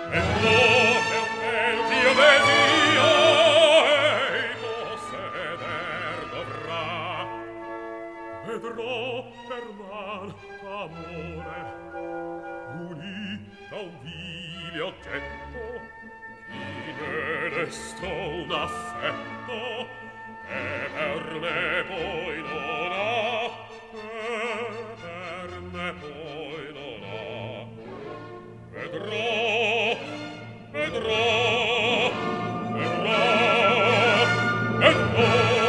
e dove un bel Dio desio ei posseder dovrà. Vedrò per l'alto amore unita un vile oggetto, chi ne restò un affetto e per me poi non ha, e per me poi non ha. Vedrò, vedrò, vedrò, vedrò.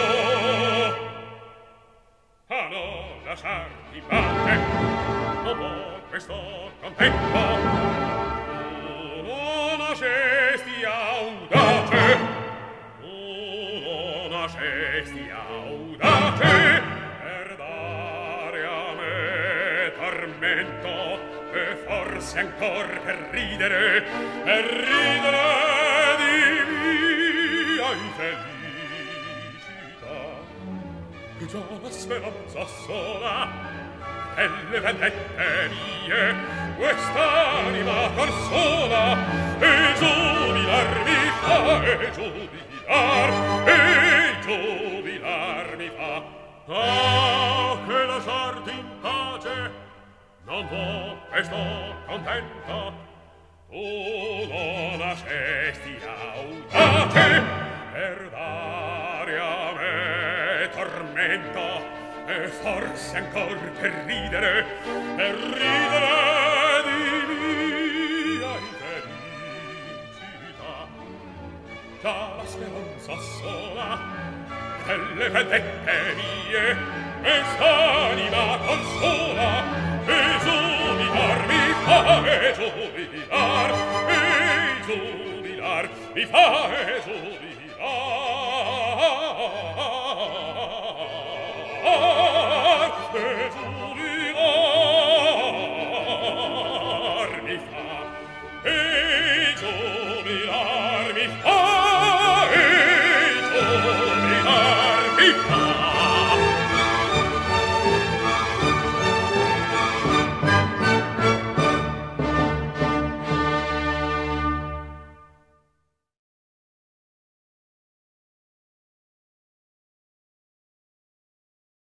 A non lasciarti pace, dopo questo contento, tu non nascesti audace, tu non nascesti audace, per dare a me tormento, e forse ancor per ridere di mia infelicità. E già la speranza sola delle vendette mie quest'anima consola, e giubilar mi fa, e giubilar mi fa. Ah, che lasciarti in pace non vo e sto contento, tu non nascesti audace per dare a me tormento, e forse ancor per ridere di mia infelicità. Già la speranza sola delle vedette mie quest'anima consola, e giubilar mi fa, e giubilar mi fa, e giubilar